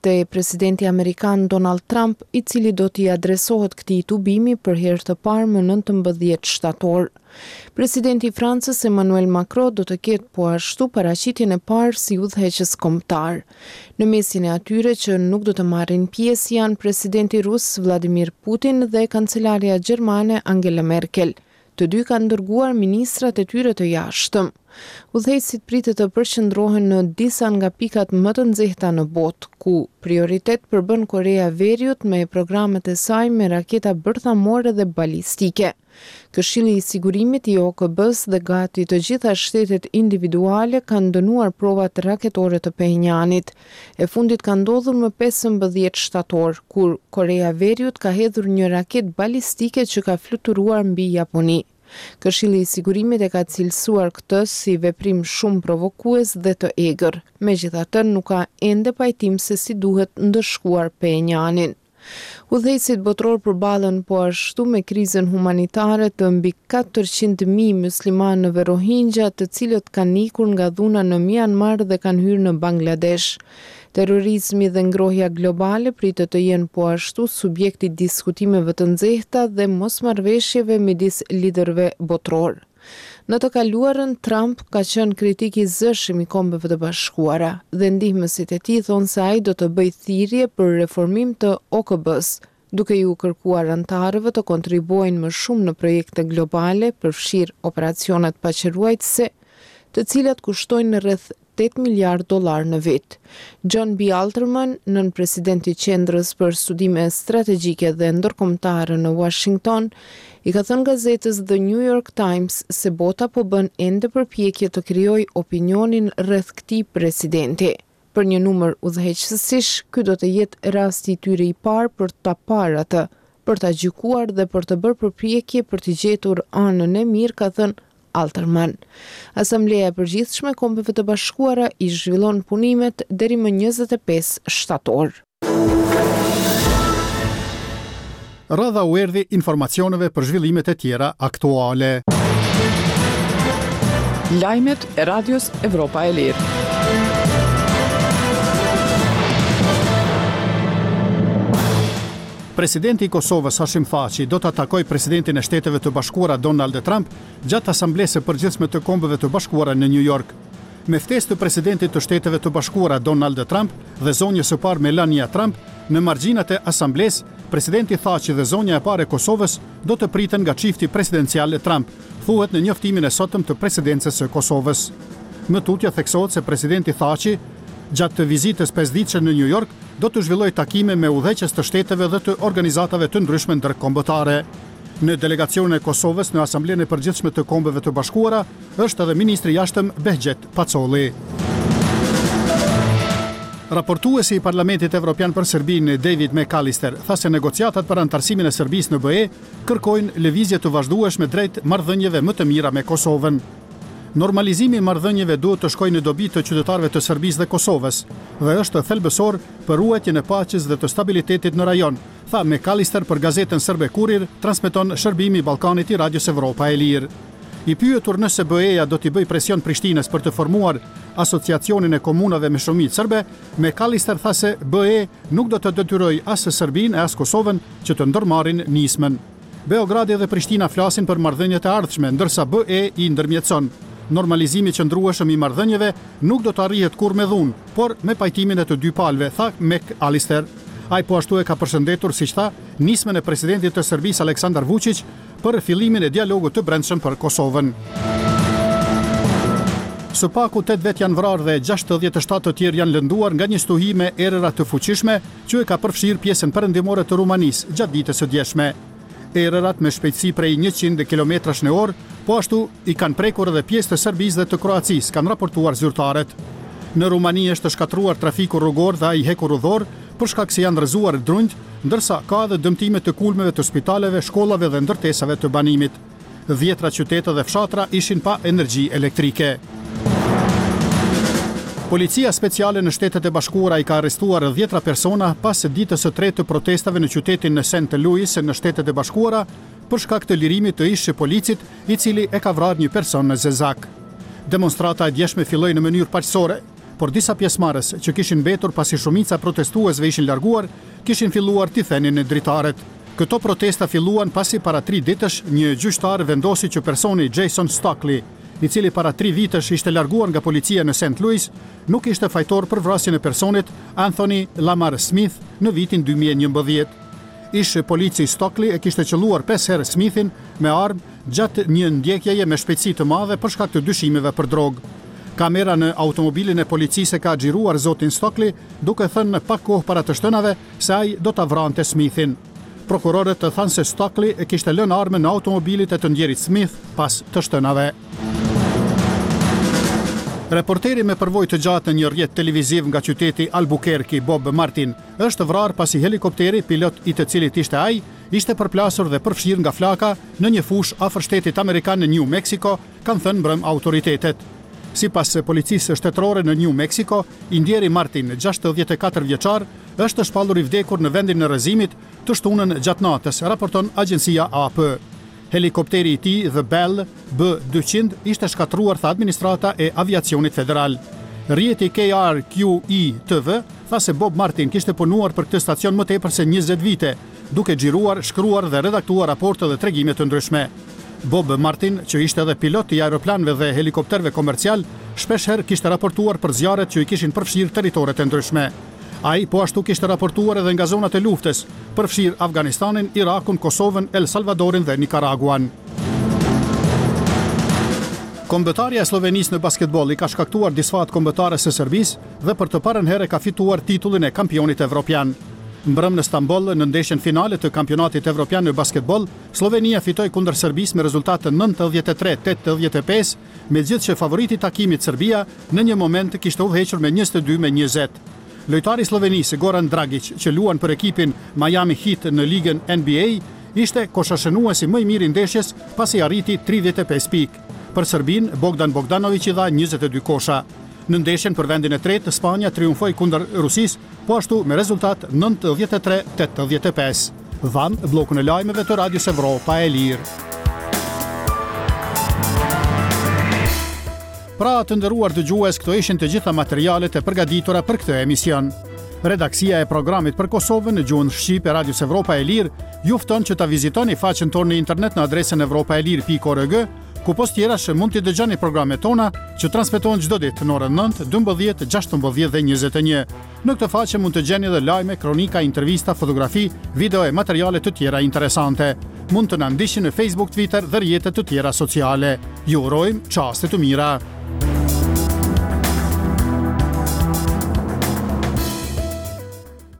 te presidenti amerikan Donald Trump, I cili do t'i adresohet këtij tubimi për herë të parë më 19 shtator. Presidenti I Francës Emmanuel Macron do të ketë po ashtu paraqitjen e parë si udhëheqës kombëtar. Në mesin e atyre që nuk do të marrin pjesë janë presidenti rus Vladimir Putin dhe kancelaria gjermane Angela Merkel. Të dy kanë dërguar ministrat e tyre të jashtëm. Udhëheqësit pritet të përqendrohen në disa nga pikat më të nxehta në botë, ku prioritet përbën Korea e Veriut me programet e saj me raketa bërthamore dhe balistike. Këshilli I Sigurimit I OKB-s dhe gati të gjitha shtetet individuale kanë dënuar provat raketore të Pyonjanit. E fundit ka ndodhur më 15 shtator, kur Korea e Veriut ka hedhur një raketë balistike që ka fluturuar mbi Japoni. Këshilli I Sigurimit e ka cilësuar këtë si veprim shumë provokues dhe të egër. Megjithatë, nuk ka ende pajtim se si duhet ndëshkuar Pyonjanin. Udhëheqësit botror përballen po ashtu me krizën humanitare të mbi 400.000 muslimanëve Rohingya, të cilët kanë ikur nga dhuna në Myanmar dhe kanë hyrë në Bangladesh. Terrorizmi dhe ngrohja globale pritet të jenë po ashtu subjekti I diskutimeve të nxehta dhe mosmarrëveshjeve midis liderëve botror. Në të kaluarën, Trump ka qenë kritik I zëshëm I Kombeve të Bashkuara dhe ndihmësit e tij thonë se ai do të bëjë thirrje për reformim të OKB-s, duke ju kërkuar antarëve të kontribuojnë më shumë në projekte globale, përfshirë operacionet paqëruajtëse, të cilat kushtojnë rreth $8 miliard në vit. John B. Alterman, nën presidenti I Qendrës për Studime Strategjike dhe Ndërkombëtare në Washington, I ka thënë gazetës The New York Times se bota po bën ende përpjekje të krijojë opinionin rreth këtij presidenti. Për një numër udhëheqësish, ky do të jetë rasti I tyre I parë për ta parë atë, për ta gjykuar dhe për të bërë përpjekje për të gjetur anën e mirë, ka thënë Alterman. Asambleja e Përgjithshme e Kombeve të Bashkuara I zhvillon punimet deri më 25 shtator. Radha u erdhi informacioneve për zhvillimet e tjera aktuale. Lajmet e Radios Evropa e Lirë. Presidenti I Kosovës Hashim Thaçi do të takojë presidentin e Shteteve të Bashkuara Donald Trump gjatë Asamblesë së Përgjithshme të Kombeve të Bashkuara në New York. Me ftesë të presidentit të Shteteve të Bashkuara Donald Trump dhe zonjës së parë Melania Trump në margjinat e asamblesë, presidenti Thaçi dhe zonja e parë e Kosovës do të priten nga çifti presidencial e Trump, thuhet në njoftimin e sotëm të presidencës së Kosovës. Më tutje theksohet se presidenti Thaçi gjatë të vizitës 5 ditëshe në New York do të zhvillojë takime me udhëheqës të shteteve dhe të organizatave të ndryshme ndërkombëtare. Në delegacionin e Kosovës në Asamblenë e Përgjithshme të Kombeve të Bashkuara është edhe ministri I jashtëm Behgjet Pacolli. Raportuesi I Parlamentit Evropian për Serbinë David McAllister tha se negociatat për antarësimin e Serbisë në BE kërkojnë lëvizje të vazhdueshme drejt marrëdhënieve më të mira me Kosovën. Normalizimi I marrëdhënieve duhet të shkojë në dobi të qytetarëve të Serbisë dhe Kosovës dhe është thelbësor për ruajtjen e paqes dhe të stabilitetit në rajon, tha McAllister për gazetën serbe Kurir, transmeton shërbimi I Ballkanit I Radios Evropa e Lirë. I pyetur nëse BE-ja do t'i bëjë presion Prishtinës për të formuar asociacionin e komunave me shumicë serbe, McAllister tha se BE nuk do të detyrojë as Serbinë e as Kosovën që të ndërmarrin nismën. Beogradi dhe Prishtina flasin për marrëdhëniet e ardhshme, ndërsa BE I ndërmjetëson. Normalizimi qëndrueshëm I marrëdhënieve nuk do të arrihet kurrë me dhunë, por me pajtimin e të dy palëve, tha McAllister. Ai po ashtu e ka përshëndetur, siç tha, nismën e presidentit të Serbisë Aleksandar Vučić për fillimin e dialogut të brendshëm për Kosovën. Së paku 8 vet janë vrarë dhe 67 të tjerë janë lënduar nga një stuhi me erëra të fuqishme që e ka përfshirë pjesën perëndimore të Rumanisë gjatë ditës së djeshme. Erërat me shpejtësi prej 100 km/h, po ashtu I kanë prekur edhe pjesë të Serbisë dhe të Kroacisë, kanë raportuar zyrtarët. Në Rumani është shkatruar trafiku rrugor dhe ai hekur udhor për shkak se janë rrëzuar drunjt, ndërsa ka edhe dëmtime të kulmeve të spitaleve, shkollave dhe ndërtesave të banimit. 10 qytete dhe fshatra ishin pa energji elektrike. Policia speciale në Shtetet e Bashkuara I ka arrestuar 10 persona pas ditës së tretë të protestave në qytetin në St. Louis në Shtetet e Bashkuara për shkak të lirimit të ish policit I cili e ka vrarë një person në Zezak. Demonstrata e djeshme filloi në mënyrë paqësore, por disa pjesëmarrës që kishin mbetur pasi shumica protestuesve ishin larguar, kishin filluar t'i thenin në dritaret. Këto protesta filluan pasi para 3 ditësh një gjyqtar vendosi që personi Jason Stockley, i cili para 3 vitesh ishte larguar nga policia në St. Louis, nuk ishte fajtor për vrasjen e personit Anthony Lamar Smith në vitin 2011. Ish polici Stockley e kishte qelluar 5 herë Smithin me armë gjatë një ndjekjeje me shpejtësi të madhe për shkak të dyshimeve për drogë. Kamera në automobilin e policisë ka xhiruar zotin Stockley, duke thënë pak kohë para të shtënave se ai do ta vrante Smithin. Prokurorët të thanë se Stockley e kishte lënë armën në automobilit e të ndjerit Smith pas të shtënave. Reporteri me përvojë të gjatë në një rrjet televiziv nga qyteti Albuquerque, Bob Martin, është vrarë pasi helikopteri, pilot i të cilit ishte ai, ishte përplasur dhe përfshirë nga flaka në një fushë afër shtetit amerikan në New Mexico, kanë thënë mbrëm autoritetet. Sipas policisë shtetërore në New Mexico, i ndjeri Martin, 64 vjeçar, është shpallur i vdekur në vendin e rrëzimit të shtunën gjatë natës, raporton agjencia AP. Helikopteri i tij, The Bell B-200, ishte shkatruar, tha administrata e aviacionit federal. Rrjeti KRQE-TV tha se Bob Martin kishte punuar për këtë stacion më tepër se 20 vite, duke xhiruar, shkruar dhe redaktuar raporte dhe tregime të ndryshme. Bob Martin, që ishte edhe pilot i aeroplanëve dhe helikopterëve komercial, shpeshherë kishte raportuar për zjarret që i kishin përfshirë teritoret e ndryshme. Ai po ashtu kishte raportuar edhe nga zonat e luftës, përfshirë Afganistanin, Irakun, Kosovën, El Salvadorin dhe Nicaraguan. Kombëtarja e Slovenisë në basketboll i ka shkaktuar disfat kombëtares së Serbisë dhe për të parën herë ka fituar titullin e kampionit evropian. Mbrëm në Stamboll, në ndeshjen finale të kampionatit evropian në basketboll, Slovenia fitoi kundër Serbisë me rezultat 93-85, megjithëse favoriti i takimit Serbia në një moment kishte udhëhequr me 22-20. Lojtari i Slovenisë Goran Dragic, që luan për ekipin Miami Heat në ligën NBA, ishte koshashënuesi më i miri i ndeshjes pasi arriti 35 pikë. Për Serbin, Bogdan Bogdanović i dha 22 kosha. Në ndeshjen për vendin e tretë, Spanja triumfoi kundër Rusisë, po ashtu me rezultat 93-85. Dhan bllokun e lajmeve të Radios Evropa e Lirë. Pra të nderuar dëgjues, këto ishin të gjitha materialet e përgatitura për këtë emision. Redaksia e programit për Kosovën në gjuhën shqipe Radios Evropa e Lirë ju fton që ta vizitoni faqen tonë në internet në adresën evropaelir.org, ku post tjerash mund të dëgjoni programet tona që transmetohen çdo ditë në orën 9, 12, 16 dhe 21. Në këtë faqe mund të gjeni edhe lajme, kronika, intervista, fotografi, video e materiale të tjera interesante. Mund të na ndiqni në Facebook, Twitter dhe rrjetet të tjera sociale. Ju urojmë çaste të mira.